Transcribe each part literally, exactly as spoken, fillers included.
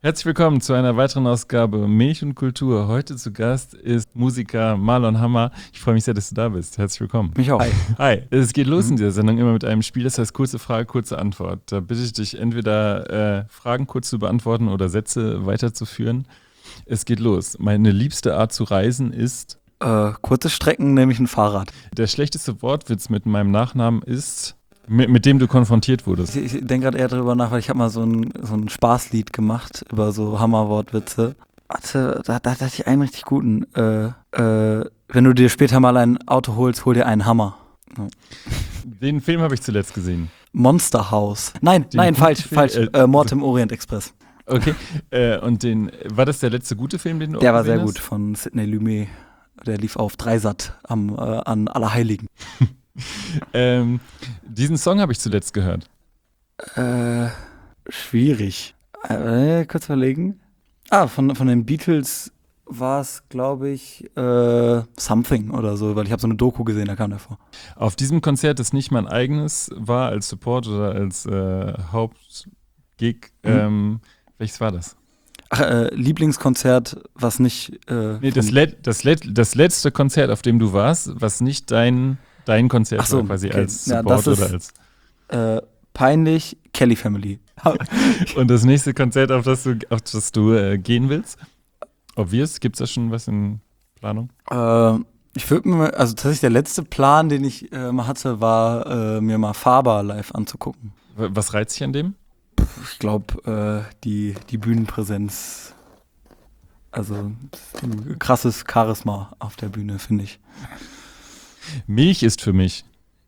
Herzlich willkommen zu einer weiteren Ausgabe Milch und Kultur. Heute zu Gast ist Musiker Marlon Hammer. Ich freue mich sehr, dass du da bist. Herzlich willkommen. Mich auch. Hi. Hi. Es geht los mhm. in dieser Sendung immer mit einem Spiel, das heißt kurze Frage, kurze Antwort. Da bitte ich dich entweder äh, Fragen kurz zu beantworten oder Sätze weiterzuführen. Es geht los. Meine liebste Art zu reisen ist? Äh, kurze Strecken nehme ich ein Fahrrad. Der schlechteste Wortwitz mit meinem Nachnamen ist? Mit, mit dem du konfrontiert wurdest. Ich, ich denke gerade eher darüber nach, weil ich habe mal so ein, so ein Spaßlied gemacht über so Hammerwortwitze. Warte, da, da hatte ich einen richtig guten. Äh, äh, wenn du dir später mal ein Auto holst, hol dir einen Hammer. Ja. Den Film habe ich zuletzt gesehen. Monster House. Nein, den nein, falsch, Film, falsch. Äh, Mord im Orient Express. Okay, äh, und den, war das der letzte gute Film, den du Der war sehr hast? gut, von Sidney Lumet. Der lief auf Dreisat am, äh, an Allerheiligen. ähm, diesen Song habe ich zuletzt gehört. Äh, schwierig. Äh, kurz überlegen. Ah, von, von den Beatles war es, glaube ich, äh, Something oder so, weil ich habe so eine Doku gesehen, da kam der vor. Auf diesem Konzert, das nicht mein eigenes war, als Support oder als äh, Hauptgig, mhm. ähm, welches war das? Ach, äh, Lieblingskonzert, was nicht... Äh, nee, das, Let- das, Let- das letzte Konzert, auf dem du warst, was nicht dein... Dein Konzert so, war quasi okay. als Support ja, das oder ist, als äh, peinlich, Kelly Family. Und das nächste Konzert, auf das du, auf das du äh, gehen willst? Obvious, gibt es da schon was in Planung? Äh, ich würde mir, also tatsächlich der letzte Plan, den ich äh, mal hatte, war äh, mir mal Faber live anzugucken. Was reizt dich an dem? Ich glaube, äh, die, die Bühnenpräsenz, also ein krasses Charisma auf der Bühne, finde ich. Milch ist für mich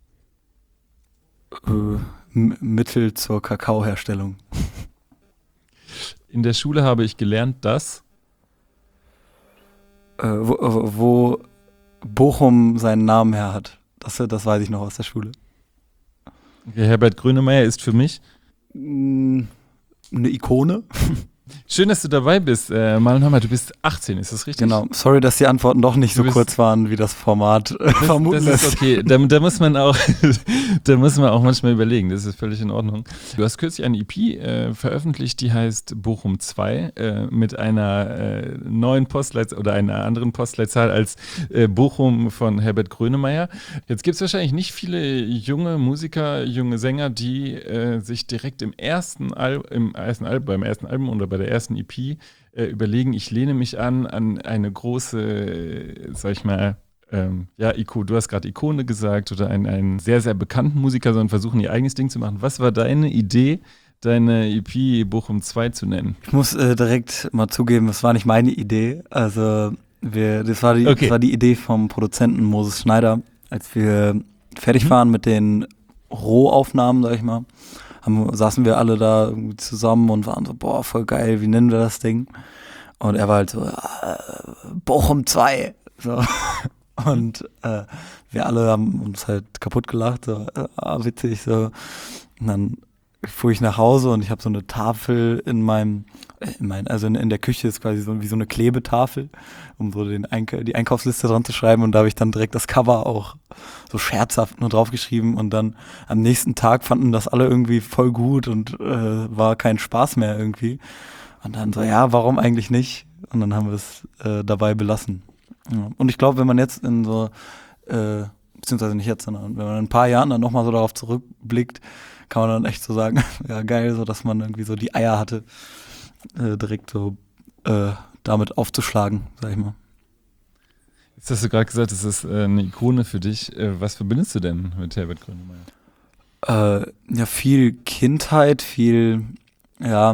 äh, M- Mittel zur Kakaoherstellung. In der Schule habe ich gelernt, dass äh, wo, wo Bochum seinen Namen her hat. Das, das weiß ich noch aus der Schule. Okay, Herbert Grönemeyer ist für mich eine Ikone. Schön, dass du dabei bist. Äh, Marlon Hammer, du bist achtzehn, ist das richtig? Genau. Sorry, dass die Antworten doch nicht du so kurz waren, wie das Format äh, vermuten lässt. Das ist okay. Da, da muss man auch, da muss man auch manchmal überlegen. Das ist völlig in Ordnung. Du hast kürzlich eine E P äh, veröffentlicht, die heißt Bochum zwei äh, mit einer äh, neuen Postleitzahl oder einer anderen Postleitzahl als äh, Bochum von Herbert Grönemeyer. Jetzt gibt es wahrscheinlich nicht viele junge Musiker, junge Sänger, die äh, sich direkt im ersten Al- im ersten Al- beim ersten Album oder bei der ersten E P äh, überlegen, ich lehne mich an an eine große, äh, sag ich mal, ähm, ja, Iko, du hast gerade Ikone gesagt oder einen, einen sehr, sehr bekannten Musiker, sondern versuchen, ihr eigenes Ding zu machen. Was war deine Idee, deine E P Bochum zwei zu nennen? Ich muss äh, direkt mal zugeben, das war nicht meine Idee. Also wir, das, war die, okay. das war die Idee vom Produzenten Moses Schneider, als wir fertig mhm. waren mit den Rohaufnahmen, sag ich mal. Haben, saßen wir alle da irgendwie zusammen und waren so, boah, voll geil, wie nennen wir das Ding? Und er war halt so, äh, Bochum zwei. So. Und äh, wir alle haben uns halt kaputt gelacht, so, äh, witzig, so. Und dann fuhr ich nach Hause und ich habe so eine Tafel in meinem, in mein, also in, in der Küche ist quasi so wie so eine Klebetafel, um so den Eink- die Einkaufsliste dran zu schreiben, und da habe ich dann direkt das Cover auch so scherzhaft nur draufgeschrieben, und dann am nächsten Tag fanden das alle irgendwie voll gut und äh, war kein Spaß mehr irgendwie. Und dann so, ja, warum eigentlich nicht? Und dann haben wir es äh, dabei belassen. Ja. Und ich glaube, wenn man jetzt in so, äh, beziehungsweise nicht jetzt, sondern wenn man in ein paar Jahren dann nochmal so darauf zurückblickt, kann man dann echt so sagen, ja geil, so dass man irgendwie so die Eier hatte, äh, direkt so äh, damit aufzuschlagen, sag ich mal. Jetzt hast du gerade gesagt, das ist äh, eine Ikone für dich. Äh, was verbindest du denn mit Herbert Grönemeyer? Äh, ja, viel Kindheit, viel, ja,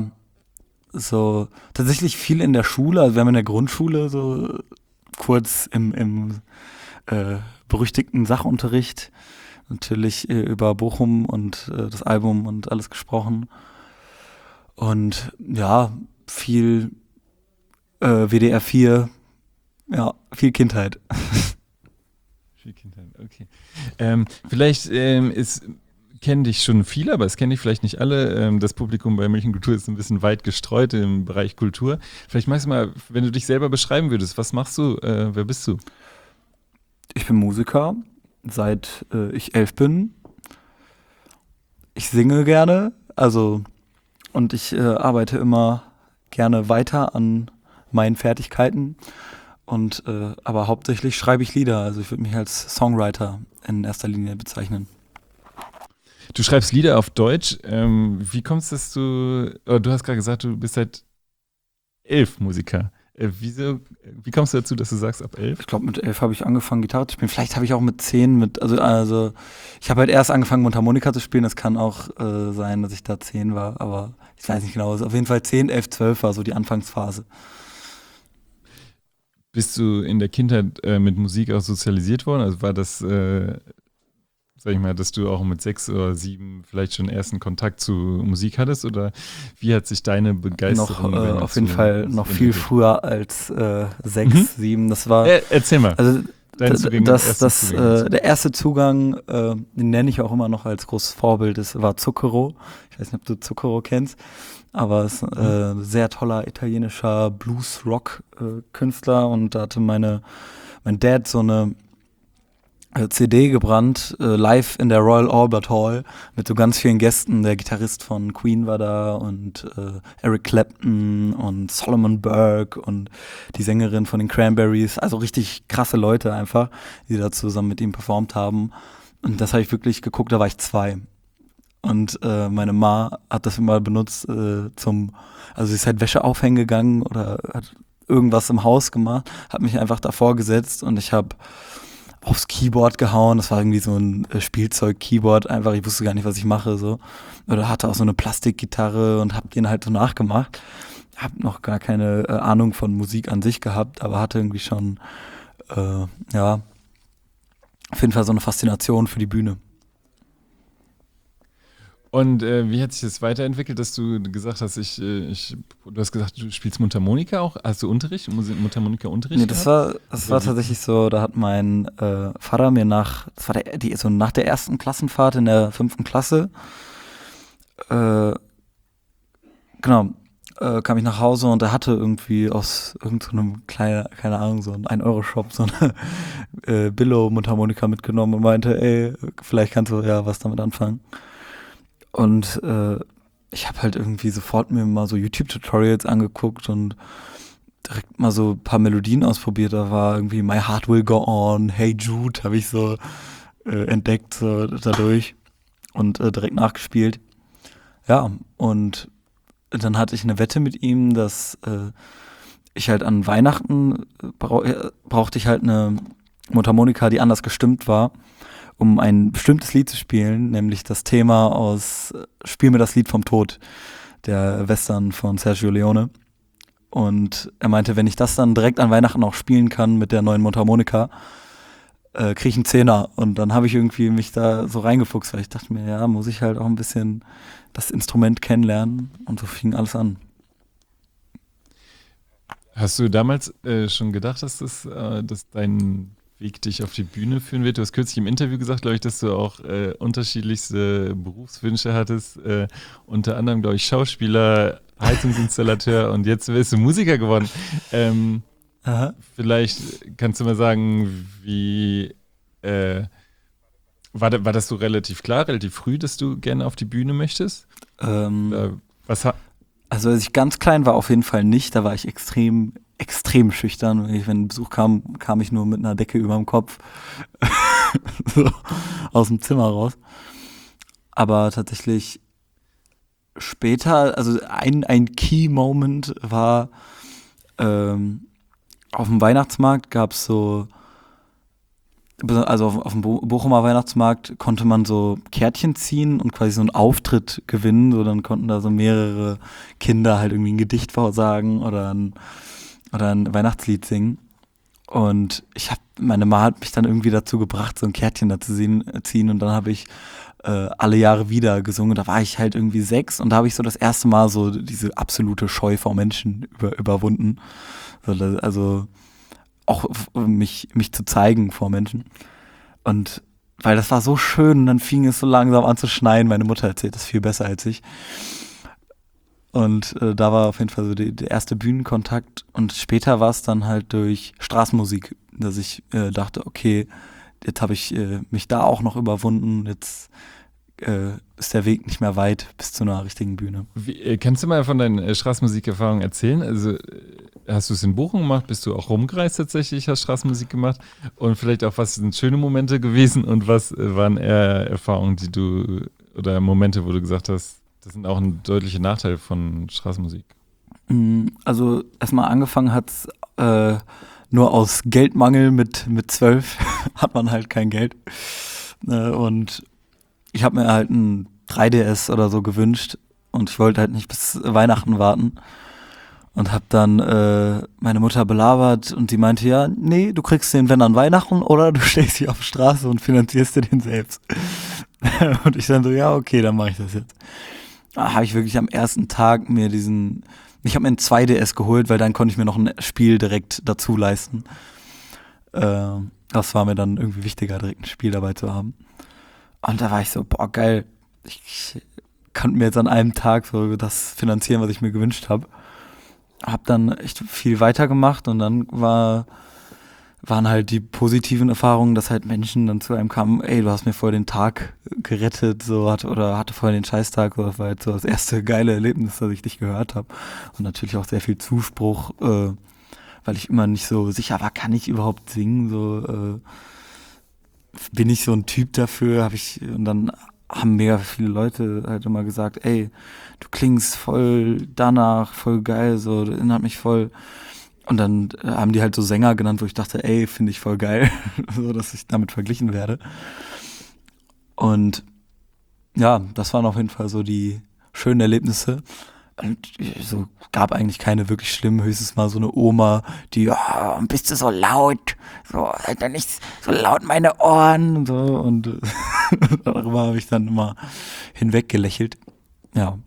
so tatsächlich viel in der Schule. Also wir haben in der Grundschule so kurz im, im äh, berüchtigten Sachunterricht natürlich äh, über Bochum und äh, das Album und alles gesprochen. Und ja, viel äh, W D R vier, ja, viel Kindheit. Viel Kindheit, okay. Ähm, vielleicht ähm, ist, kennen dich schon viele, aber es kennen dich vielleicht nicht alle. Ähm, das Publikum bei Milch und Kultur ist ein bisschen weit gestreut im Bereich Kultur. Vielleicht magst du mal, wenn du dich selber beschreiben würdest, was machst du, äh, wer bist du? Ich bin Musiker, seit äh, ich elf bin. Ich singe gerne, also und ich äh, arbeite immer gerne weiter an meinen Fertigkeiten. Und äh, aber hauptsächlich schreibe ich Lieder. Also ich würde mich als Songwriter in erster Linie bezeichnen. Du schreibst Lieder auf Deutsch. Ähm, wie kommst du, dass du, oh, du hast gerade gesagt, du bist seit elf Musiker. Äh, wieso, wie kommst du dazu, dass du sagst, ab elf? Ich glaube, mit elf habe ich angefangen, Gitarre zu spielen. Vielleicht habe ich auch mit zehn mit, also, also ich habe halt erst angefangen, Mundharmonika zu spielen. Es kann auch äh, sein, dass ich da zehn war, aber ich weiß nicht genau. Also auf jeden Fall zehn, elf, zwölf war so die Anfangsphase. Bist du in der Kindheit äh, mit Musik auch sozialisiert worden? Also war das, äh, sag ich mal, dass du auch mit sechs oder sieben vielleicht schon ersten Kontakt zu Musik hattest? Oder wie hat sich deine Begeisterung noch, äh, auf jeden Fall noch viel früher als äh, sechs, mhm. sieben. Das war. Äh, erzähl mal. Also Dein d- das, das, äh, der erste Zugang, äh, den nenne ich auch immer noch als großes Vorbild, das war Zucchero. Ich weiß nicht, ob du Zucchero kennst, aber es ist äh, ein sehr toller italienischer Blues-Rock-Künstler und da hatte meine, mein Dad so eine äh, C D gebrannt, äh, live in der Royal Albert Hall mit so ganz vielen Gästen. Der Gitarrist von Queen war da und äh, Eric Clapton und Solomon Burke und die Sängerin von den Cranberries. Also richtig krasse Leute einfach, die da zusammen mit ihm performt haben. Und das habe ich wirklich geguckt, da war ich zwei. Und äh, meine Ma hat das immer benutzt äh, zum, also sie ist halt Wäsche aufhängen gegangen oder hat irgendwas im Haus gemacht, hat mich einfach davor gesetzt und ich habe aufs Keyboard gehauen. Das war irgendwie so ein äh, Spielzeug-Keyboard einfach. Ich wusste gar nicht, was ich mache so. Oder hatte auch so eine Plastikgitarre und habe den halt so nachgemacht. Hab noch gar keine äh, Ahnung von Musik an sich gehabt, aber hatte irgendwie schon äh, ja auf jeden Fall so eine Faszination für die Bühne. Und äh, wie hat sich das weiterentwickelt, dass du gesagt hast, ich, äh, ich, du hast gesagt, du spielst Mundharmonika auch? Hast du Unterricht, Mundharmonika-Unterricht? Nee, das war, das war tatsächlich so, da hat mein äh, Vater mir nach, das war der, die, so nach der ersten Klassenfahrt in der fünften Klasse, äh, genau, äh, kam ich nach Hause und er hatte irgendwie aus irgendeinem so kleinen, keine Ahnung, so ein ein-Euro-Shop so eine äh, Billo-Mundharmonika mitgenommen und meinte, ey, vielleicht kannst du ja was damit anfangen. Und äh, ich habe halt irgendwie sofort mir mal so YouTube-Tutorials angeguckt und direkt mal so ein paar Melodien ausprobiert. Da war irgendwie My Heart Will Go On, Hey Jude habe ich so äh, entdeckt so dadurch und äh, direkt nachgespielt. Ja, und dann hatte ich eine Wette mit ihm, dass äh, ich halt an Weihnachten brauch, äh, brauchte ich halt eine Mundharmonika, die anders gestimmt war, um ein bestimmtes Lied zu spielen, nämlich das Thema aus Spiel mir das Lied vom Tod, der Western von Sergio Leone. Und er meinte, wenn ich das dann direkt an Weihnachten auch spielen kann mit der neuen Mundharmonika, äh, kriege ich einen Zehner. Und dann habe ich irgendwie mich da so reingefuchst, weil ich dachte mir, ja, muss ich halt auch ein bisschen das Instrument kennenlernen. Und so fing alles an. Hast du damals äh, schon gedacht, dass das äh, dass dein Weg dich auf die Bühne führen wird? Du hast kürzlich im Interview gesagt, glaube ich, dass du auch äh, unterschiedlichste Berufswünsche hattest. Äh, unter anderem, glaube ich, Schauspieler, Heizungsinstallateur und jetzt bist du Musiker geworden. Ähm, Aha. Vielleicht kannst du mal sagen, wie äh, war, da, war das so relativ klar, relativ früh, dass du gerne auf die Bühne möchtest? Ähm, Oder was ha- also als ich ganz klein war, auf jeden Fall nicht. Da war ich extrem, extrem schüchtern. Wenn ich- wenn ein Besuch kam, kam ich nur mit einer Decke über dem Kopf so aus dem Zimmer raus. Aber tatsächlich später, also ein, ein Key-Moment war, ähm, auf dem Weihnachtsmarkt gab es so, also auf, auf dem Bo- Bochumer Weihnachtsmarkt konnte man so Kärtchen ziehen und quasi so einen Auftritt gewinnen. So, dann konnten da so mehrere Kinder halt irgendwie ein Gedicht vorsagen oder ein, oder ein Weihnachtslied singen. Und ich habe, meine Ma hat mich dann irgendwie dazu gebracht, so ein Kärtchen da zu ziehen, ziehen und dann habe ich äh, alle Jahre wieder gesungen. Da war ich halt irgendwie sechs und da habe ich so das erste Mal so diese absolute Scheu vor Menschen über, überwunden. So, da- also auch f- mich, mich zu zeigen vor Menschen. Und weil das war so schön, dann fing es so langsam an zu schneien. Meine Mutter erzählt das viel besser als ich. Und äh, da war auf jeden Fall so die, der erste Bühnenkontakt. Und später war es dann halt durch Straßenmusik, dass ich äh, dachte, okay, jetzt habe ich äh, mich da auch noch überwunden. Jetzt äh, ist der Weg nicht mehr weit bis zu einer richtigen Bühne. Wie, äh, kannst du mal von deinen äh, Straßenmusikerfahrungen erzählen? Also äh, hast du es in Bochum gemacht? Bist du auch rumgereist tatsächlich, hast Straßenmusik gemacht? Und vielleicht auch, was sind schöne Momente gewesen und was äh, waren eher Erfahrungen, die du oder Momente, wo du gesagt hast, das sind auch ein deutlicher Nachteil von Straßenmusik? Also erstmal angefangen hat es äh, nur aus Geldmangel mit, mit zwölf hat man halt kein Geld. Äh, und ich habe mir halt ein drei D S oder so gewünscht und ich wollte halt nicht bis Weihnachten warten und habe dann äh, meine Mutter belabert und die meinte, ja, nee, du kriegst den, wenn an Weihnachten oder du stehst hier auf der Straße und finanzierst dir den selbst. Und ich dann so, ja, okay, dann mache ich das jetzt. Da habe ich wirklich am ersten Tag mir diesen, ich habe mir ein zwei D S geholt, weil dann konnte ich mir noch ein Spiel direkt dazu leisten. Äh, das war mir dann irgendwie wichtiger, direkt ein Spiel dabei zu haben. Und da war ich so, boah, geil, ich, ich konnte mir jetzt an einem Tag so das finanzieren, was ich mir gewünscht habe. Hab dann echt viel weitergemacht und dann war, waren halt die positiven Erfahrungen, dass halt Menschen dann zu einem kamen, ey, du hast mir voll den Tag gerettet, so hat, oder hatte voll den Scheißtag, so, das war halt so das erste geile Erlebnis, dass ich dich gehört habe. Und natürlich auch sehr viel Zuspruch, äh, weil ich immer nicht so sicher war, kann ich überhaupt singen, so, äh, bin ich so ein Typ dafür, habe ich, und dann haben mega viele Leute halt immer gesagt, ey, du klingst voll danach, voll geil, so, das erinnert mich voll. Und dann haben die halt so Sänger genannt, wo ich dachte, ey, finde ich voll geil, so, dass ich damit verglichen werde. Und ja, das waren auf jeden Fall so die schönen Erlebnisse. Und so gab eigentlich keine wirklich schlimmen, höchstens mal so eine Oma, die, ja, oh, bist du so laut, so, halt doch nicht so laut meine Ohren und so. Und darüber habe ich dann immer hinweggelächelt. Ja,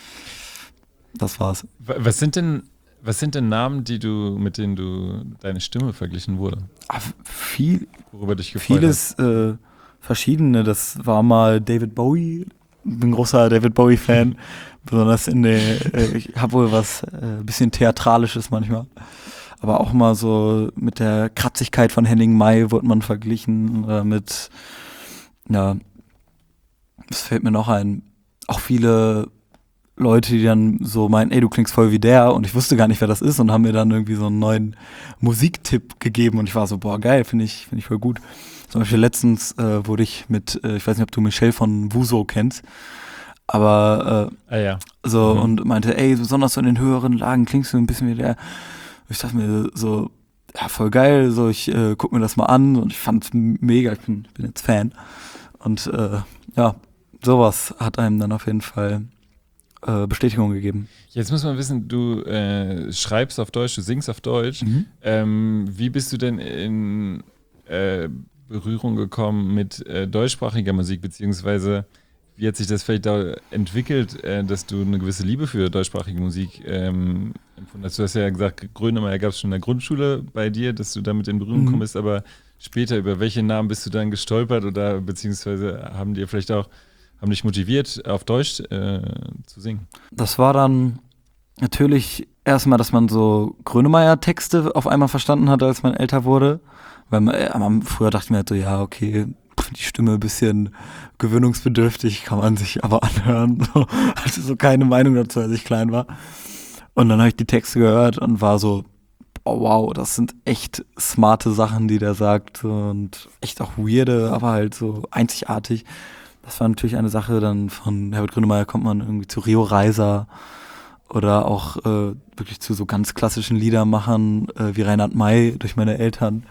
das war's. Was sind denn, was sind denn Namen, die du, mit denen du deine Stimme verglichen wurde? Ach, viel, worüber dich gefreut vieles äh, verschiedene. Das war mal David Bowie. Ich bin ein großer David Bowie-Fan. Besonders in der, äh, ich habe wohl was äh, bisschen Theatralisches manchmal. Aber auch mal so mit der Kratzigkeit von Henning May wurde man verglichen. Oder mit, ja, was fällt mir noch ein? Auch viele Leute, die dann so meinen, ey, du klingst voll wie der. Und ich wusste gar nicht, wer das ist. Und haben mir dann irgendwie so einen neuen Musiktipp gegeben. Und ich war so, boah, geil, finde ich, finde ich voll gut. Zum Beispiel letztens äh, wurde ich mit, äh, ich weiß nicht, ob du Michelle von Wuso kennst, aber äh, ah, ja. so mhm. und meinte, ey, besonders so in den höheren Lagen klingst du ein bisschen wie der. Ich dachte mir so, ja, voll geil, so ich äh, guck mir das mal an und ich fand's mega, ich bin, bin jetzt Fan. Und äh, ja, sowas hat einem dann auf jeden Fall äh, Bestätigung gegeben. Jetzt muss man wissen, du äh, schreibst auf Deutsch, du singst auf Deutsch. Mhm. Ähm, wie bist du denn in äh, Berührung gekommen mit äh, deutschsprachiger Musik, beziehungsweise wie hat sich das vielleicht da entwickelt, äh, dass du eine gewisse Liebe für deutschsprachige Musik ähm, empfunden hast? Du hast ja gesagt, Grönemeyer gab es schon in der Grundschule bei dir, dass du damit in Berührung Mhm. gekommen bist, aber später, über welche Namen bist du dann gestolpert oder beziehungsweise haben dir vielleicht auch, haben dich motiviert, auf Deutsch äh, zu singen? Das war dann natürlich erstmal, dass man so Grönemeyer-Texte auf einmal verstanden hat, als man älter wurde. Weil man, äh, man, früher dachte ich mir halt so, ja, okay, die Stimme ein bisschen gewöhnungsbedürftig, kann man sich aber anhören. So, hatte so keine Meinung dazu, als ich klein war. Und dann habe ich die Texte gehört und war so, oh wow, das sind echt smarte Sachen, die der sagt und echt auch weirde, aber halt so einzigartig. Das war natürlich eine Sache, dann von Herbert Grönemeyer kommt man irgendwie zu Rio Reiser oder auch äh, wirklich zu so ganz klassischen Liedermachern äh, wie Reinhard May durch meine Eltern,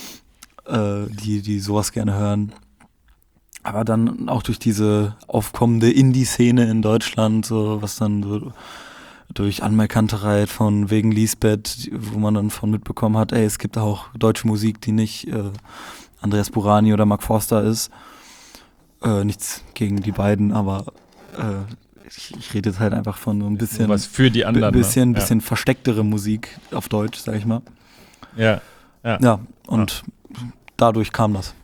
äh, die, die sowas gerne hören. Aber dann auch durch diese aufkommende Indie-Szene in Deutschland, so was dann so durch Anmerk Kantereit von wegen Lisbeth, wo man dann von mitbekommen hat, ey, es gibt auch deutsche Musik, die nicht äh, Andreas Burani oder Mark Forster ist. Äh, nichts gegen die beiden, aber äh, ich, ich rede jetzt halt einfach von so ein bisschen was für die anderen, b- bisschen, ne? bisschen verstecktere Musik auf Deutsch, sag ich mal. Ja, ja. Ja, und ja. dadurch kam das.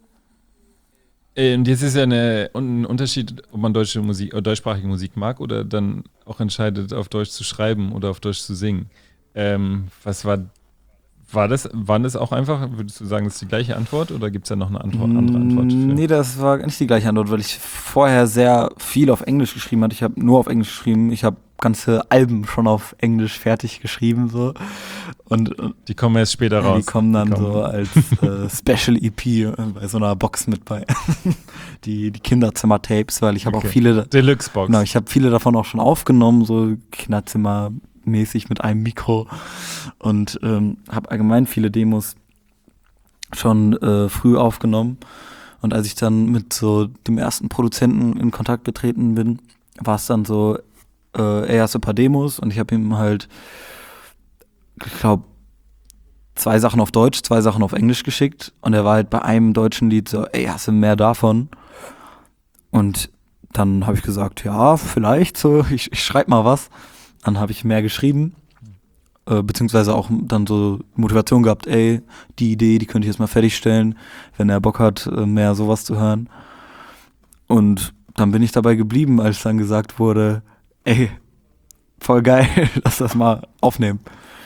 Und jetzt ist ja eine, ein Unterschied, ob man deutsche Musik oder deutschsprachige Musik mag oder dann auch entscheidet, auf Deutsch zu schreiben oder auf Deutsch zu singen. Ähm, was war War das, waren das auch einfach, würdest du sagen, das ist die gleiche Antwort oder gibt es da noch eine Antwort, andere Antwort? Für? Nee, das war nicht die gleiche Antwort, weil ich vorher sehr viel auf Englisch geschrieben hatte. Ich habe nur auf Englisch geschrieben. Ich habe ganze Alben schon auf Englisch fertig geschrieben. So. Und, die kommen erst später ja, raus. Die kommen dann die kommen. so als äh, Special E P bei so einer Box mit bei. die die Kinderzimmer-Tapes, weil ich habe okay. auch viele. Deluxe-Box. Genau, ich habe viele davon auch schon aufgenommen, so Kinderzimmer mäßig mit einem Mikro und ähm, habe allgemein viele Demos schon äh, früh aufgenommen und als ich dann mit so dem ersten Produzenten in Kontakt getreten bin, war es dann so, äh, er hatte ein paar Demos und ich habe ihm halt, ich glaube, zwei Sachen auf Deutsch, zwei Sachen auf Englisch geschickt und er war halt bei einem deutschen Lied so, ey, hast du mehr davon? Und dann habe ich gesagt, ja, vielleicht so, ich, ich schreibe mal was. Dann habe ich mehr geschrieben, äh, beziehungsweise auch dann so Motivation gehabt, ey, die Idee, die könnte ich jetzt mal fertigstellen, wenn er Bock hat, mehr sowas zu hören. Und dann bin ich dabei geblieben, als dann gesagt wurde, ey, voll geil, lass das mal aufnehmen.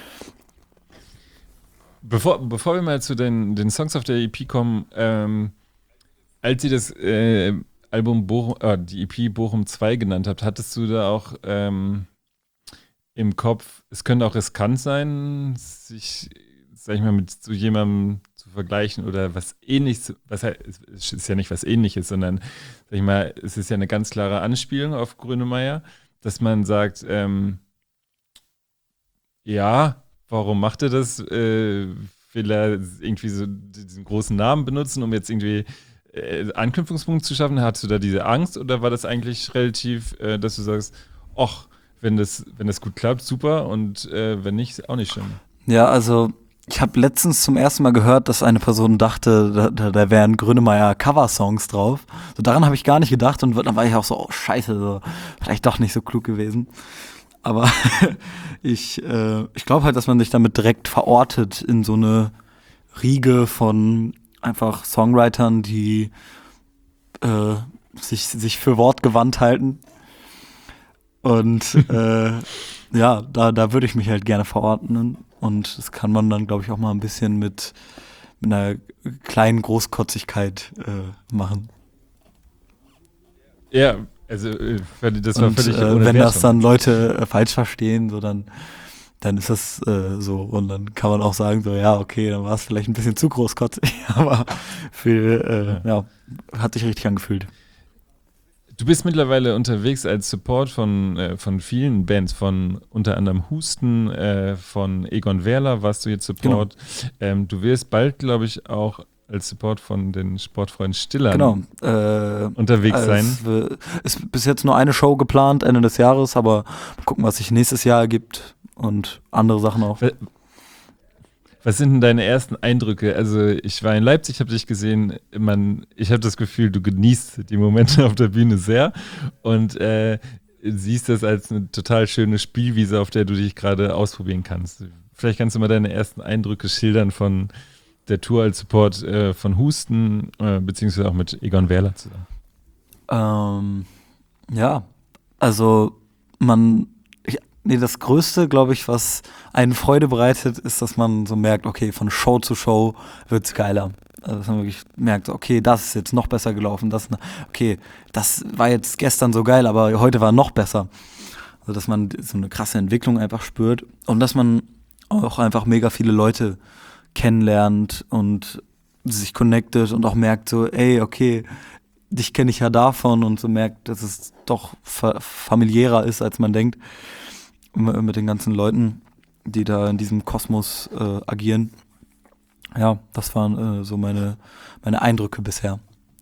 Bevor, bevor wir mal zu den, den Songs auf der E P kommen, ähm, als ihr das äh, Album, Bochum, äh, die E P Bochum zwei genannt habt, hattest du da auch ähm, im Kopf, es könnte auch riskant sein, sich, sag ich mal, mit so jemandem zu vergleichen oder was Ähnliches, was halt, es ist ja nicht was Ähnliches, sondern, sag ich mal, es ist ja eine ganz klare Anspielung auf Grönemeyer, dass man sagt, ähm, ja, warum macht er das? Äh, will er irgendwie so diesen großen Namen benutzen, um jetzt irgendwie äh, Anknüpfungspunkte zu schaffen? Hattest du da diese Angst oder war das eigentlich relativ, äh, dass du sagst, ach, wenn das, wenn das gut klappt, super und äh, wenn nicht, auch nicht schlimm? Ja, also ich habe letztens zum ersten Mal gehört, dass eine Person dachte, da, da, da wären Grönemeyer Cover-Songs drauf. So daran habe ich gar nicht gedacht und dann war ich auch so, oh scheiße, so, vielleicht doch nicht so klug gewesen. Aber ich, äh, ich glaube halt, dass man sich damit direkt verortet in so eine Riege von einfach Songwritern, die äh, sich, sich für wortgewandt halten. Und äh, ja, da, da würde ich mich halt gerne verordnen. Und das kann man dann, glaube ich, auch mal ein bisschen mit, mit einer kleinen Großkotzigkeit äh, machen. Ja, also das war und, völlig äh, ohne wenn Wertung. das dann Leute äh, falsch verstehen, so dann, dann ist das äh, so. Und dann kann man auch sagen, so ja, okay, dann war es vielleicht ein bisschen zu großkotzig, aber für, äh, ja, hat sich richtig angefühlt. Du bist mittlerweile unterwegs als Support von, äh, von vielen Bands, von unter anderem Husten, äh, von Egon Werler warst du jetzt Support. Genau. Ähm, du wirst bald, glaube ich, auch als Support von den Sportfreunden Stillern genau. äh, unterwegs sein. Es ist bis jetzt nur eine Show geplant, Ende des Jahres, aber mal gucken, was sich nächstes Jahr ergibt und andere Sachen auch. Was sind denn deine ersten Eindrücke? Also ich war in Leipzig, habe dich gesehen, man, ich habe das Gefühl, du genießt die Momente auf der Bühne sehr und äh, siehst das als eine total schöne Spielwiese, auf der du dich gerade ausprobieren kannst. Vielleicht kannst du mal deine ersten Eindrücke schildern von der Tour als Support äh, von Husten, äh, beziehungsweise auch mit Egon Werler zusammen. Ähm, ja, also man, ich, nee, das Größte, glaube ich, was einen Freude bereitet, ist, dass man so merkt, okay, von Show zu Show wird's geiler. Also dass man wirklich merkt, okay, das ist jetzt noch besser gelaufen, das, okay, das war jetzt gestern so geil, aber heute war noch besser. Also dass man so eine krasse Entwicklung einfach spürt und dass man auch einfach mega viele Leute kennenlernt und sich connectet und auch merkt so, ey, okay, dich kenne ich ja davon und so merkt, dass es doch fa- familiärer ist, als man denkt, mit den ganzen Leuten, die da in diesem Kosmos äh, agieren. Ja, das waren äh, so meine, meine Eindrücke bisher.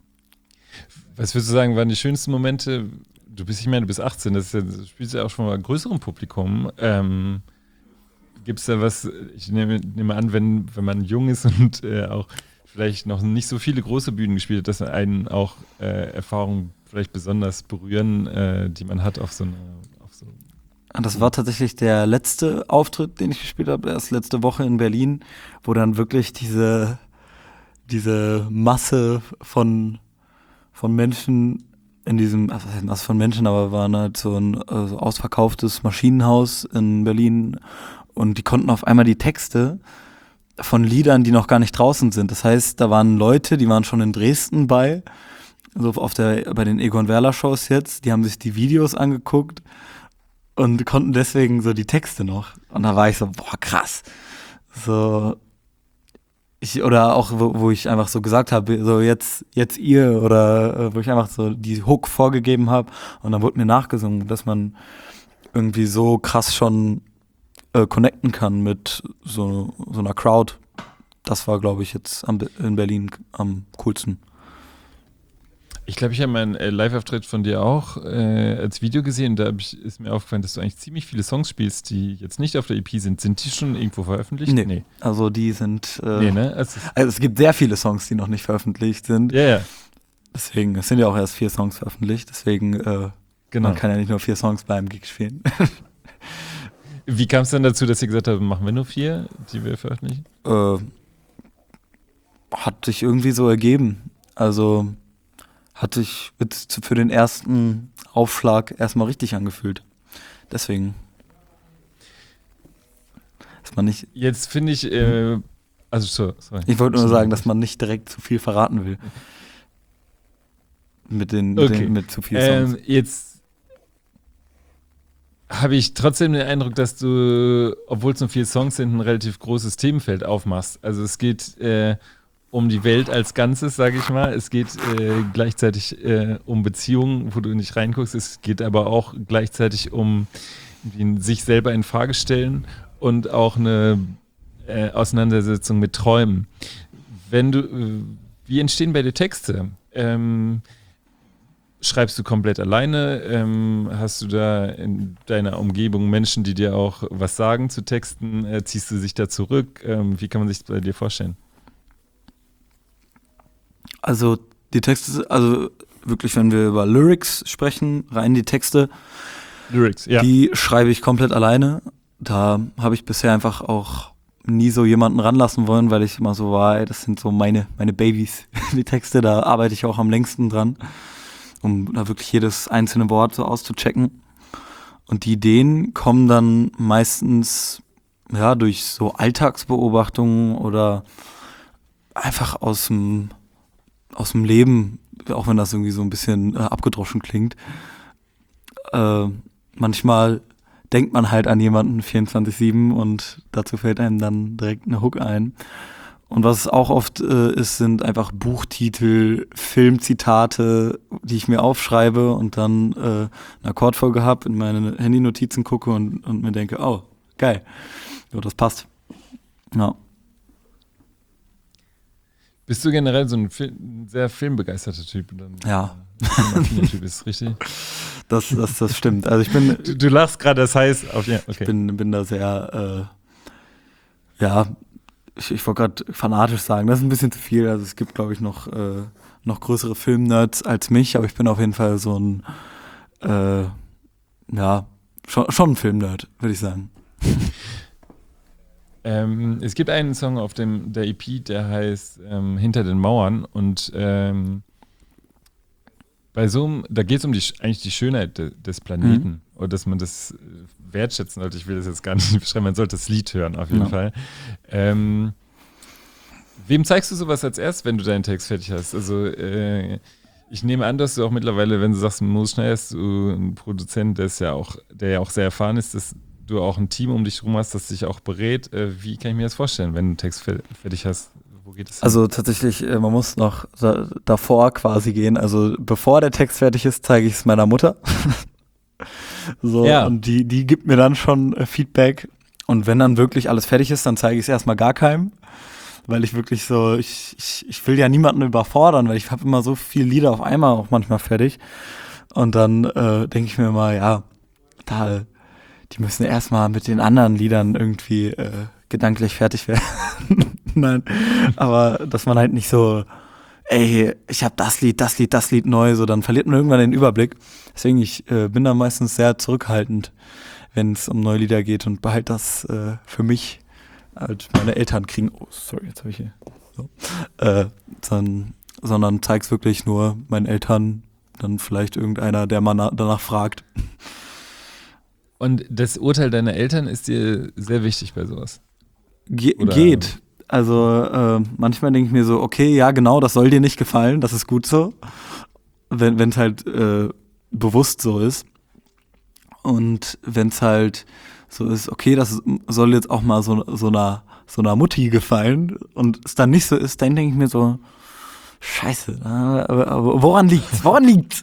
Was würdest du sagen, waren die schönsten Momente? Du bist, ich meine, du bist achtzehn, das, ist ja, das spielst ja auch schon mal bei größerem Publikum. Ähm, Gibt es da was, ich nehme, nehme an, wenn, wenn man jung ist und äh, auch vielleicht noch nicht so viele große Bühnen gespielt hat, dass einen auch äh, Erfahrungen vielleicht besonders berühren, äh, die man hat auf so eine... Auf so Das war tatsächlich der letzte Auftritt, den ich gespielt habe, erst letzte Woche in Berlin, wo dann wirklich diese, diese Masse von, von Menschen in diesem, also was heißt Masse von Menschen, aber waren halt so ein also ausverkauftes Maschinenhaus in Berlin und die konnten auf einmal die Texte von Liedern, die noch gar nicht draußen sind. Das heißt, da waren Leute, die waren schon in Dresden bei, so auf der, bei den Egon Werler Shows jetzt, die haben sich die Videos angeguckt und konnten deswegen so die Texte noch. Und da war ich so, boah, krass. So, ich, oder auch, wo, wo ich einfach so gesagt habe, so jetzt, jetzt ihr, oder äh, wo ich einfach so die Hook vorgegeben habe und dann wurde mir nachgesungen, dass man irgendwie so krass schon äh, connecten kann mit so, so einer Crowd. Das war, glaube ich, jetzt am, in Berlin am coolsten. Ich glaube, ich habe meinen äh, Live-Auftritt von dir auch äh, als Video gesehen. Da hab ich, ist mir aufgefallen, dass du eigentlich ziemlich viele Songs spielst, die jetzt nicht auf der E P sind. Sind die schon irgendwo veröffentlicht? Nee. nee. Also die sind äh, nee, ne? Also, also es gibt sehr viele Songs, die noch nicht veröffentlicht sind. Ja, ja. Deswegen, es sind ja auch erst vier Songs veröffentlicht. Deswegen, äh, genau. Man kann ja nicht nur vier Songs beim Gig spielen. Wie kam es denn dazu, dass ihr gesagt habt, machen wir nur vier, die wir veröffentlichen? Äh, hat sich irgendwie so ergeben. Also hat sich für den ersten Aufschlag erstmal richtig angefühlt. Deswegen. Dass man nicht. Jetzt finde ich, äh, also so, sorry. Ich wollte nur sagen, dass man nicht direkt zu viel verraten will. Mit den, mit, okay. den mit zu viel Songs. Ähm, jetzt habe ich trotzdem den Eindruck, dass du, obwohl es nur vier Songs sind, ein relativ großes Themenfeld aufmachst. Also es geht äh, um die Welt als Ganzes, sage ich mal. Es geht äh, gleichzeitig äh, um Beziehungen, wo du nicht reinguckst. Es geht aber auch gleichzeitig um sich selber in Frage stellen und auch eine äh, Auseinandersetzung mit Träumen. Wenn du, äh, wie entstehen bei dir Texte? Ähm, schreibst du komplett alleine? Ähm, hast du da in deiner Umgebung Menschen, die dir auch was sagen zu Texten? Äh, ziehst du dich da zurück? Ähm, wie kann man sich das bei dir vorstellen? Also die Texte, also wirklich, wenn wir über Lyrics sprechen, rein die Texte, Lyrics, ja. Die schreibe ich komplett alleine. Da habe ich bisher einfach auch nie so jemanden ranlassen wollen, weil ich immer so war, ey, das sind so meine, meine Babys, die Texte, da arbeite ich auch am längsten dran, um da wirklich jedes einzelne Wort so auszuchecken. Und die Ideen kommen dann meistens ja durch so Alltagsbeobachtungen oder einfach aus dem aus dem Leben, auch wenn das irgendwie so ein bisschen äh, abgedroschen klingt. Äh, manchmal denkt man halt an jemanden vierundzwanzig sieben und dazu fällt einem dann direkt eine Hook ein. Und was auch oft äh, ist, sind einfach Buchtitel, Filmzitate, die ich mir aufschreibe und dann äh, eine Akkordfolge habe, in meine Handynotizen gucke und, und mir denke, oh, geil, so, das passt. Ja. Bist du generell so ein Film, sehr filmbegeisterter Typ? Dann, ja. Äh, Typ ist richtig. Das, das, das stimmt. Also ich bin. Du, du lachst gerade, das heißt, auf, ja, okay. Ich bin, bin da sehr, äh, ja, ich, ich wollte gerade fanatisch sagen, das ist ein bisschen zu viel. Also es gibt, glaube ich, noch, äh, noch größere Filmnerds als mich, aber ich bin auf jeden Fall so ein, äh, ja, schon, schon ein Filmnerd, würde ich sagen. Ähm, es gibt einen Song auf dem der E P, der heißt ähm, Hinter den Mauern und ähm, bei so einem, da geht es um die, eigentlich die Schönheit de, des Planeten mhm. oder dass man das wertschätzen sollte. Ich will das jetzt gar nicht beschreiben, man sollte das Lied hören auf jeden ja. Fall. Ähm, wem zeigst du sowas als erst, wenn du deinen Text fertig hast? Also äh, ich nehme an, dass du auch mittlerweile, wenn du sagst, Moos Schneider ist du ein Produzent, der ist ja auch, der ja auch sehr erfahren ist, dass du auch ein Team um dich rum hast, das dich auch berät. Wie kann ich mir das vorstellen, wenn du einen Text fertig hast? Wo geht es hin? Also tatsächlich, man muss noch da, davor quasi gehen. Also bevor der Text fertig ist, zeige ich es meiner Mutter. so, ja. Und die, die gibt mir dann schon Feedback. Und wenn dann wirklich alles fertig ist, dann zeige ich es erstmal gar keinem. Weil ich wirklich so, ich, ich, ich will ja niemanden überfordern, weil ich habe immer so viele Lieder auf einmal auch manchmal fertig. Und dann äh, denke ich mir mal, ja, da die müssen erstmal mit den anderen Liedern irgendwie äh, gedanklich fertig werden. Nein, aber dass man halt nicht so, ey, ich habe das Lied, das Lied, das Lied neu, so dann verliert man irgendwann den Überblick. Deswegen, ich äh, bin da meistens sehr zurückhaltend, wenn es um neue Lieder geht und behalte das äh, für mich. Halt meine Eltern kriegen, oh sorry, jetzt habe ich hier, so, äh, dann, sondern zeig's wirklich nur meinen Eltern, dann vielleicht irgendeiner, der mal na- danach fragt. Und das Urteil deiner Eltern ist dir sehr wichtig bei sowas? Ge- geht. Also äh, manchmal denke ich mir so, okay, ja genau, das soll dir nicht gefallen, das ist gut so, wenn es halt äh, bewusst so ist. Und wenn es halt so ist, okay, das soll jetzt auch mal so, so, einer, so einer Mutti gefallen und es dann nicht so ist, dann denke ich mir so, scheiße, aber, aber woran liegt's? Woran liegt's?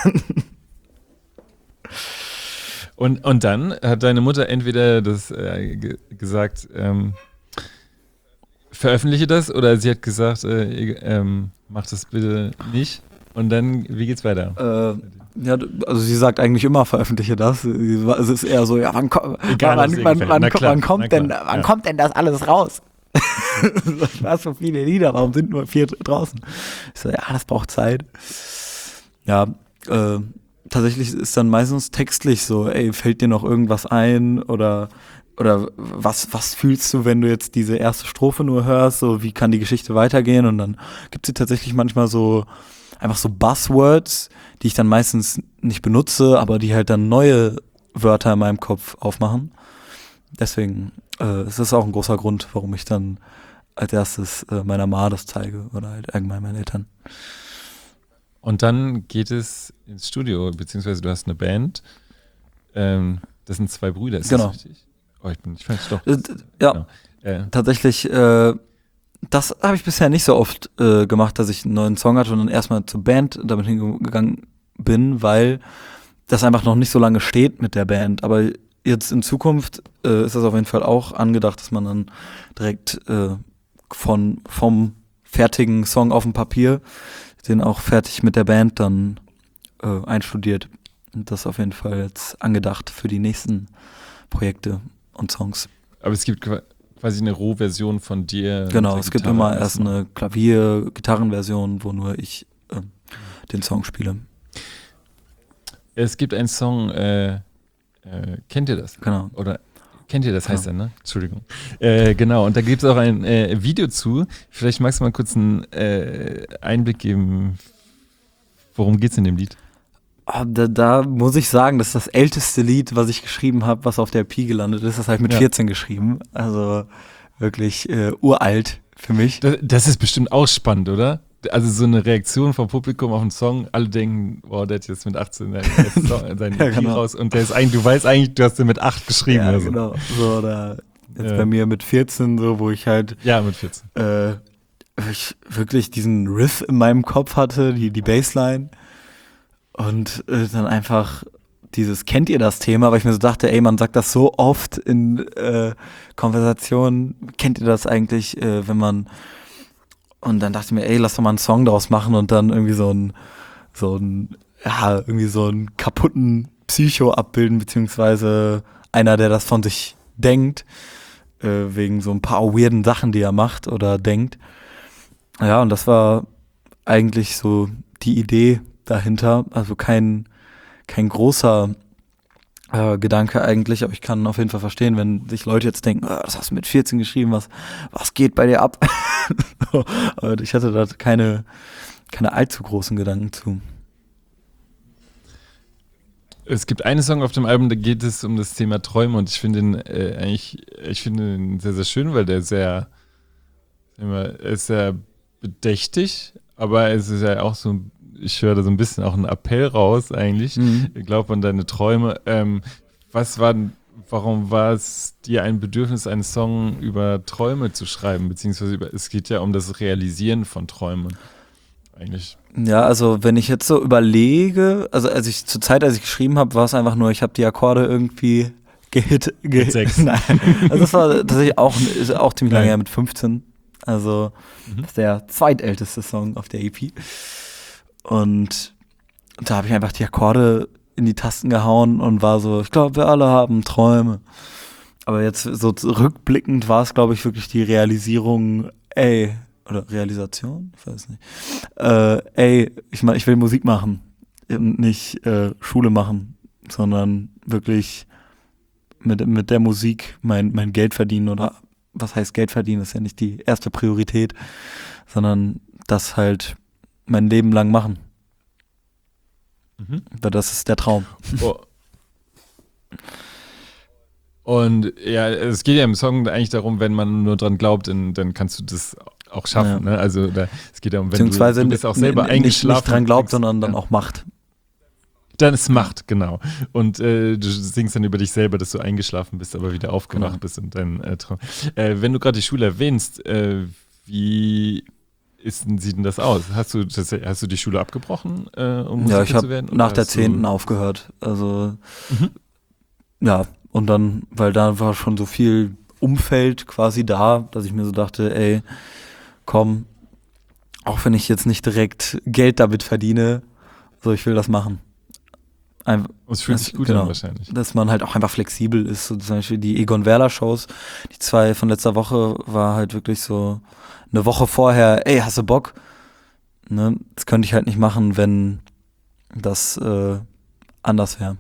Und, und dann hat deine Mutter entweder das äh, ge- gesagt, ähm, veröffentliche das, oder sie hat gesagt, äh, ähm, mach das bitte nicht. Und dann, wie geht's weiter? Äh, ja, also sie sagt eigentlich immer, veröffentliche das. Sie- Es ist eher so, ja, wann, ko- Egal, was wann, dir wann, gefällt. wann, Na klar, wann, kommt na klar, denn, wann ja. kommt denn das alles raus? Was für viele Lieder, warum sind nur vier draußen? Ich so, ja, das braucht Zeit. Ja, äh, tatsächlich ist dann meistens textlich so, ey, fällt dir noch irgendwas ein oder oder was was fühlst du, wenn du jetzt diese erste Strophe nur hörst, so wie kann die Geschichte weitergehen, und dann gibt sie tatsächlich manchmal so einfach so Buzzwords, die ich dann meistens nicht benutze, aber die halt dann neue Wörter in meinem Kopf aufmachen. Deswegen äh, ist das auch ein großer Grund, warum ich dann als erstes äh, meiner Ma das zeige oder halt allgemein meinen Eltern. Und dann geht es ins Studio, beziehungsweise du hast eine Band. Ähm, das sind zwei Brüder, ist Genau. das richtig? Oh, ich bin, ich fand's doch. Äh, ja, Genau. Äh, tatsächlich, äh, das habe ich bisher nicht so oft äh, gemacht, dass ich einen neuen Song hatte und dann erstmal zur Band damit hingegangen bin, weil das einfach noch nicht so lange steht mit der Band. Aber jetzt in Zukunft äh, ist das auf jeden Fall auch angedacht, dass man dann direkt äh, von vom fertigen Song auf dem Papier den auch fertig mit der Band dann äh, einstudiert. Und das ist auf jeden Fall jetzt angedacht für die nächsten Projekte und Songs. aber es gibt qua- quasi eine Rohversion von dir. mit Genau, der es gibt Gitarre immer erst erstmal. eine Klavier-Gitarrenversion, wo nur ich äh, den Song spiele. Es gibt einen Song, äh, äh, kennt ihr das? Genau. Oder kennt ihr das, heißt Genau. er, ne? Entschuldigung. Äh, genau, und da gibt es auch ein äh, Video zu. Vielleicht magst du mal kurz einen äh, Einblick geben, worum geht's in dem Lied? Ah, Da, da muss ich sagen, das ist das älteste Lied, was ich geschrieben habe, was auf der E P gelandet ist. Das habe ich mit Ja. vierzehn geschrieben. Also wirklich äh, uralt für mich. Das, das ist bestimmt auch spannend, oder? Also so eine Reaktion vom Publikum auf einen Song, alle denken, wow, der hat jetzt mit achtzehn seinen Song- seinen Ja, E P genau. raus und der ist eigentlich, du weißt eigentlich, du hast den mit acht geschrieben. Ja, oder so. genau. So, oder jetzt Ja. bei mir mit vierzehn, so, wo ich halt Ja, mit vierzehn. äh, ich wirklich diesen Riff in meinem Kopf hatte, die, die Bassline. Und äh, dann einfach dieses, kennt ihr das Thema? Weil ich mir so dachte, ey, man sagt das so oft in äh, Konversationen. Kennt ihr das eigentlich, äh, wenn man. Und dann dachte ich mir, ey, lass doch mal einen Song daraus machen und dann irgendwie so ein, so ein, ja, irgendwie so einen kaputten Psycho abbilden, beziehungsweise einer, der das von sich denkt, äh, wegen so ein paar weirden Sachen, die er macht oder denkt. Ja, und das war eigentlich so die Idee dahinter. Also kein, kein großer äh, Gedanke eigentlich, aber ich kann auf jeden Fall verstehen, wenn sich Leute jetzt denken, ah, das hast du mit vierzehn geschrieben, was, was geht bei dir ab? So, aber ich hatte da keine, keine allzu großen Gedanken zu. Es gibt einen Song auf dem Album, da geht es um das Thema Träume und ich finde ihn äh, eigentlich, ich finde ihn sehr, sehr schön, weil der sehr, immer, ist sehr bedächtig, aber es ist ja auch so, ich höre da so ein bisschen auch einen Appell raus eigentlich. Mhm. Glaub an deine Träume. Ähm, was war, warum war es dir ein Bedürfnis, einen Song über Träume zu schreiben, beziehungsweise über, es geht ja um das Realisieren von Träumen eigentlich. Ja, also wenn ich jetzt so überlege, also als ich zur Zeit, als ich geschrieben habe, war es einfach nur, ich habe die Akkorde irgendwie gehit. gehit. sechs. Nein, also das war tatsächlich auch, ist auch ziemlich lange Nein. her, mit fünfzehn. Also Mhm. das ist der zweitälteste Song auf der E P. Und da habe ich einfach die Akkorde in die Tasten gehauen und war so, ich glaube, wir alle haben Träume. Aber jetzt so rückblickend war es, glaube ich, wirklich die Realisierung, ey, oder Realisation? Ich weiß nicht. Äh, ey, ich meine, ich will Musik machen und nicht äh, Schule machen, sondern wirklich mit, mit der Musik mein, mein Geld verdienen, oder was heißt Geld verdienen, ist ja nicht die erste Priorität, sondern das halt mein Leben lang machen. Mhm. Weil das ist der Traum. Oh. Und ja, es geht ja im Song eigentlich darum, wenn man nur dran glaubt, dann, dann kannst du das auch schaffen. Ja. Ne? Also da, es geht darum, wenn du, du bist auch selber nicht, eingeschlafen. Nicht dran glaubt, sondern dann ja. auch macht. Dann ist Macht, genau. Und äh, du singst dann über dich selber, dass du eingeschlafen bist, aber wieder aufgewacht genau. bist. Und dann, äh, äh, wenn du gerade die Schule erwähnst, äh, wie ist, sieht denn das aus? Hast du, das, hast du die Schule abgebrochen, äh, um Musiker ja, ich zu werden? Ja, ich habe nach der zehnten aufgehört. Also, mhm. ja, und dann, weil da war schon so viel Umfeld quasi da, dass ich mir so dachte, ey, komm, auch wenn ich jetzt nicht direkt Geld damit verdiene, so, ich will das machen. Ein, es fühlt sich gut genau, an wahrscheinlich. Dass man halt auch einfach flexibel ist. So zum Beispiel die Egon Werler Shows, die zwei von letzter Woche, war halt wirklich so eine Woche vorher, ey, hast du Bock? Ne? Das könnte ich halt nicht machen, wenn das äh, anders wäre.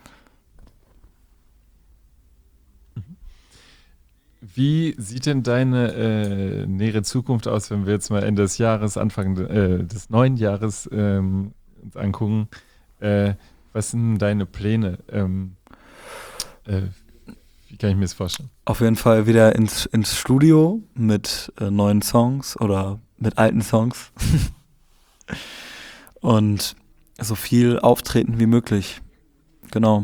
Wie sieht denn deine äh, nähere Zukunft aus, wenn wir jetzt mal Ende des Jahres, Anfang äh, des neuen Jahres ähm, uns angucken? Äh, Was sind deine Pläne? Ähm, äh, wie kann ich mir das vorstellen? Auf jeden Fall wieder ins, ins Studio mit äh, neuen Songs oder mit alten Songs. Und so viel auftreten wie möglich. Genau.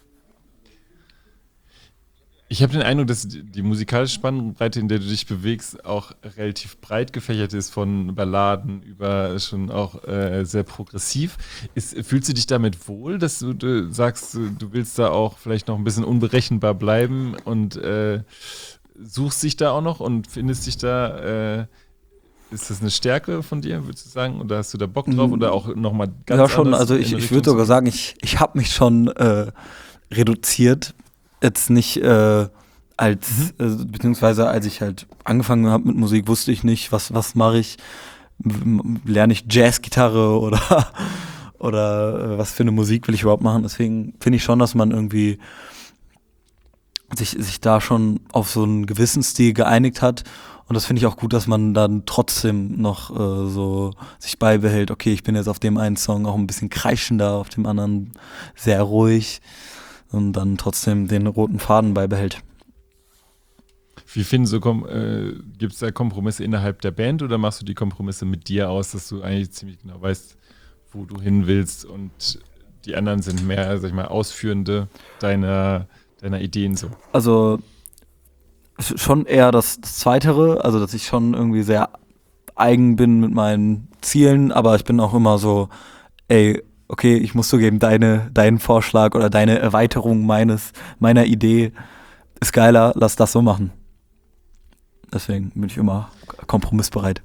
Ich habe den Eindruck, dass die, die musikalische Spannbreite, in der du dich bewegst, auch relativ breit gefächert ist, von Balladen über schon auch äh, sehr progressiv. Ist, fühlst du dich damit wohl, dass du, du sagst, du willst da auch vielleicht noch ein bisschen unberechenbar bleiben und äh, suchst dich da auch noch und findest dich da, äh, ist das eine Stärke von dir, würdest du sagen? Oder hast du da Bock drauf oder auch nochmal ganz Ja, schon, anders also ich, ich würde sogar sagen, ich, ich habe mich schon äh, reduziert. Jetzt nicht äh, als, mhm. äh, beziehungsweise als ich halt angefangen habe mit Musik, wusste ich nicht, was, was mache ich, M- lerne ich Jazzgitarre oder, oder äh, was für eine Musik will ich überhaupt machen. Deswegen finde ich schon, dass man irgendwie sich, sich da schon auf so einen gewissen Stil geeinigt hat. Und das finde ich auch gut, dass man dann trotzdem noch äh, so sich beibehält, okay, ich bin jetzt auf dem einen Song auch ein bisschen kreischender, auf dem anderen sehr ruhig. Und dann trotzdem den roten Faden beibehält. Wie findest du, äh, gibt es da Kompromisse innerhalb der Band oder machst du die Kompromisse mit dir aus, dass du eigentlich ziemlich genau weißt, wo du hin willst und die anderen sind mehr, sag ich mal, Ausführende deiner, deiner Ideen so? Also schon eher das, das Zweitere, also dass ich schon irgendwie sehr eigen bin mit meinen Zielen, aber ich bin auch immer so, ey, okay, ich muss zugeben, deine, dein Vorschlag oder deine Erweiterung meines, meiner Idee ist geiler, lass das so machen. Deswegen bin ich immer kompromissbereit.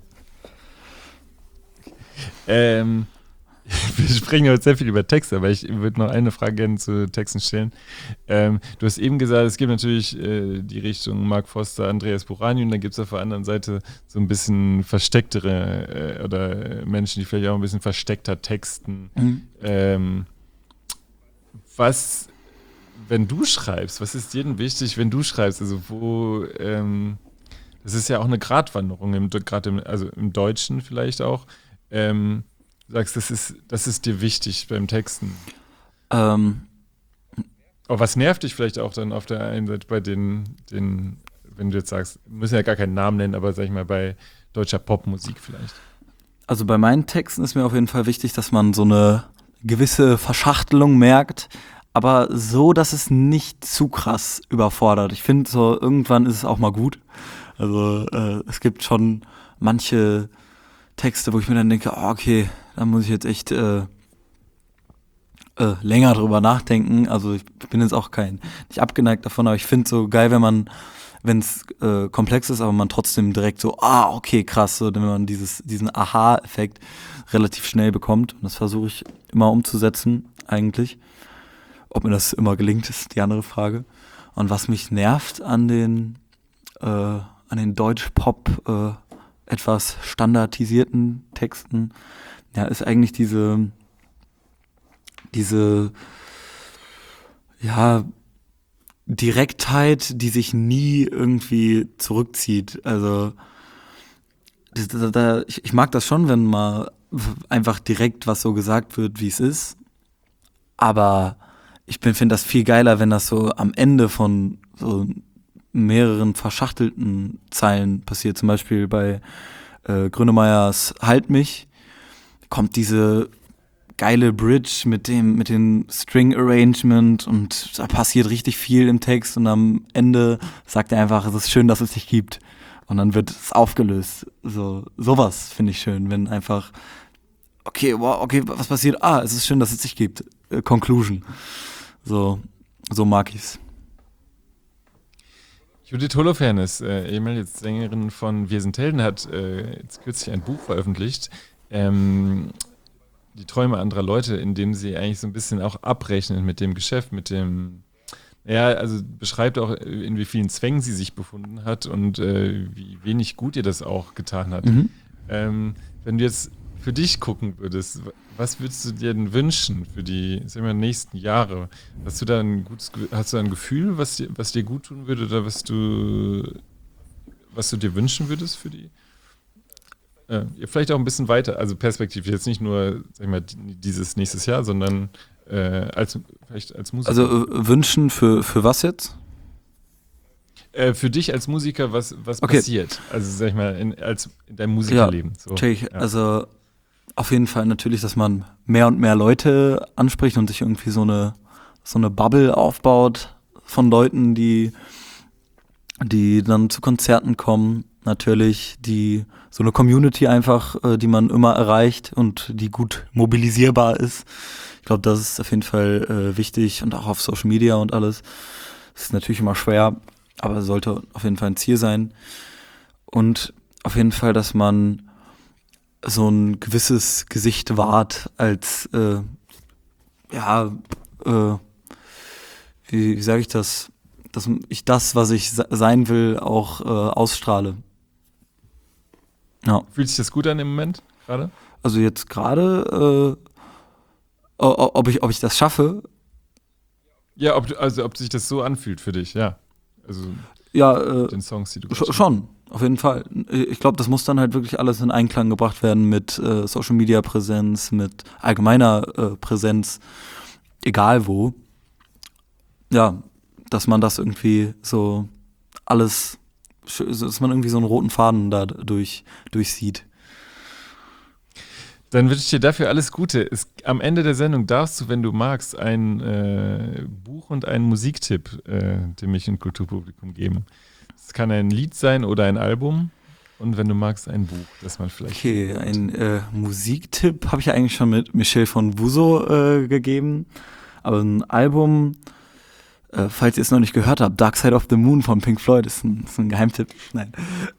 Ähm, wir sprechen heute sehr viel über Texte, aber ich würde noch eine Frage gerne zu Texten stellen. Ähm, du hast eben gesagt, es gibt natürlich äh, die Richtung Mark Foster, Andreas Burani und dann gibt es auf der anderen Seite so ein bisschen verstecktere äh, oder Menschen, die vielleicht auch ein bisschen versteckter texten. Mhm. Ähm, was, wenn du schreibst, was ist dir denn wichtig, wenn du schreibst? Also wo, ähm, das ist ja auch eine Gratwanderung, gerade im, also im Deutschen vielleicht auch. Ähm, Du sagst, das ist, das ist dir wichtig beim Texten. Ähm. Aber was nervt dich vielleicht auch dann auf der einen Seite bei den, den wenn du jetzt sagst, wir müssen ja gar keinen Namen nennen, aber sag ich mal bei deutscher Popmusik vielleicht? Also bei meinen Texten ist mir auf jeden Fall wichtig, dass man so eine gewisse Verschachtelung merkt, aber so, dass es nicht zu krass überfordert. Ich finde so, irgendwann ist es auch mal gut. Also äh, es gibt schon manche Texte, wo ich mir dann denke, oh, okay, da muss ich jetzt echt äh, äh, länger drüber nachdenken. Also ich bin jetzt auch kein, nicht abgeneigt davon, aber ich finde es so geil, wenn man, wenn es äh, komplex ist, aber man trotzdem direkt so, ah, okay, krass, so, wenn man dieses, diesen Aha-Effekt relativ schnell bekommt. Und das versuche ich immer umzusetzen, eigentlich. Ob mir das immer gelingt, ist die andere Frage. Und was mich nervt an den, äh, an den Deutsch-Pop, äh, etwas standardisierten Texten, ja, ist eigentlich diese, diese, ja, Direktheit, die sich nie irgendwie zurückzieht. Also, da, da, ich, ich mag das schon, wenn mal einfach direkt was so gesagt wird, wie es ist. Aber ich finde das viel geiler, wenn das so am Ende von so mehreren verschachtelten Zeilen passiert. Zum Beispiel bei äh, Grönemeyers Halt mich kommt diese geile Bridge mit dem mit dem String Arrangement und da passiert richtig viel im Text und am Ende sagt er einfach, es ist schön, dass es dich gibt. Und dann wird es aufgelöst. So, sowas finde ich schön, wenn einfach, okay, wow, okay, was passiert? Ah, es ist schön, dass es dich gibt. Äh, Conclusion. So, so mag ich's. Judith Holofernes, äh, ehemalige Sängerin von Wir sind Helden, hat äh, jetzt kürzlich ein Buch veröffentlicht, ähm, Die Träume anderer Leute, in dem sie eigentlich so ein bisschen auch abrechnet mit dem Geschäft, mit dem Ja, also beschreibt auch, in wie vielen Zwängen sie sich befunden hat und äh, wie wenig gut ihr das auch getan hat. Mhm. Ähm, wenn du jetzt für dich gucken würdest, was würdest du dir denn wünschen für die, sagen wir, nächsten Jahre? Hast du da ein gutes, hast du ein Gefühl, was dir, was dir gut tun würde oder was du, was du dir wünschen würdest für die? Äh, vielleicht auch ein bisschen weiter, also perspektivisch, jetzt nicht nur, sag ich mal, dieses nächstes Jahr, sondern Äh, als, vielleicht als Musiker. Also äh, wünschen für, für was jetzt? Äh, für dich als Musiker, was, was okay. passiert? Also sag ich mal, in, als in deinem Musikerleben. Ja, so. check. Ja. Also auf jeden Fall natürlich, dass man mehr und mehr Leute anspricht und sich irgendwie so eine, so eine Bubble aufbaut von Leuten, die, die dann zu Konzerten kommen. Natürlich die so eine Community einfach, äh, die man immer erreicht und die gut mobilisierbar ist. Ich glaube, das ist auf jeden Fall äh, wichtig und auch auf Social Media und alles. Das ist natürlich immer schwer, aber sollte auf jeden Fall ein Ziel sein. Und auf jeden Fall, dass man so ein gewisses Gesicht wahrt als, äh, ja, äh, wie, wie sage ich das, dass ich das, was ich sein will, auch äh, ausstrahle. Ja. Fühlt sich das gut an im Moment gerade? Also jetzt gerade, äh, ob ich, ob ich das schaffe? Ja, ob, also ob sich das so anfühlt für dich, ja. Also ja, äh, den Songs, die du sch- schon, auf jeden Fall. Ich glaube, das muss dann halt wirklich alles in Einklang gebracht werden mit äh, Social Media Präsenz, mit allgemeiner äh, Präsenz, egal wo. Ja, dass man das irgendwie so alles, dass man irgendwie so einen roten Faden da durch, durchsieht. Dann wünsche ich dir dafür alles Gute. Es, am Ende der Sendung darfst du, wenn du magst, ein äh, Buch und einen Musiktipp äh, dem Mich- und Kulturpublikum geben. Es kann ein Lied sein oder ein Album. Und wenn du magst, ein Buch, das man vielleicht... Okay, ein äh, Musiktipp habe ich ja eigentlich schon mit Michel von Buso äh, gegeben. Aber ein Album, äh, falls ihr es noch nicht gehört habt, Dark Side of the Moon von Pink Floyd ist ein, ist ein Geheimtipp. Nein.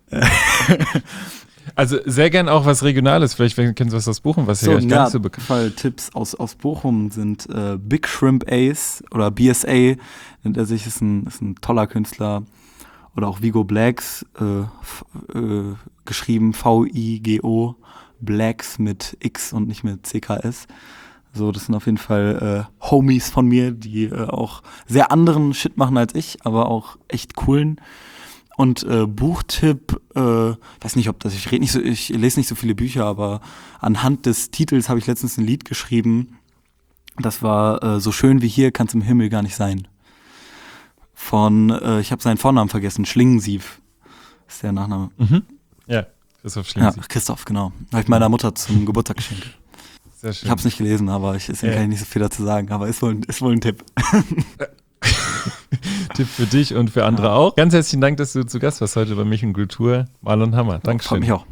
Also sehr gern auch was Regionales. Vielleicht kennst du was aus Bochum, was so, ja gar ja, nicht so bekannt ist. Fall Tipps aus, aus Bochum sind äh, Big Shrimp Ace oder B S A, nennt er sich, ist ein, ist ein toller Künstler. Oder auch Vigo Blacks, äh, f- äh, geschrieben V I G O, Blacks mit X und nicht mit C K S. So, das sind auf jeden Fall äh, Homies von mir, die äh, auch sehr anderen Shit machen als ich, aber auch echt coolen. Und äh, Buchtipp, äh, weiß nicht, ob das, ich rede nicht so, ich lese nicht so viele Bücher, aber anhand des Titels habe ich letztens ein Lied geschrieben. Das war äh, So schön wie hier kann's im Himmel gar nicht sein. Von, äh, ich habe seinen Vornamen vergessen, Schlingensief ist der Nachname. Mhm. Ja, Christoph Ja, Schlingensief. Christoph, genau. Habe ich meiner Mutter zum Geburtstag geschenkt. Sehr schön. Ich habe es nicht gelesen, aber ich, deswegen Äh. kann ich nicht so viel dazu sagen, aber ist wohl, ist wohl ein Tipp. Tipp für dich und für andere Ja. auch. Ganz herzlichen Dank, dass du zu Gast warst heute bei Mich und Kultur. Marlon Hammer. Dankeschön. Freut mich auch.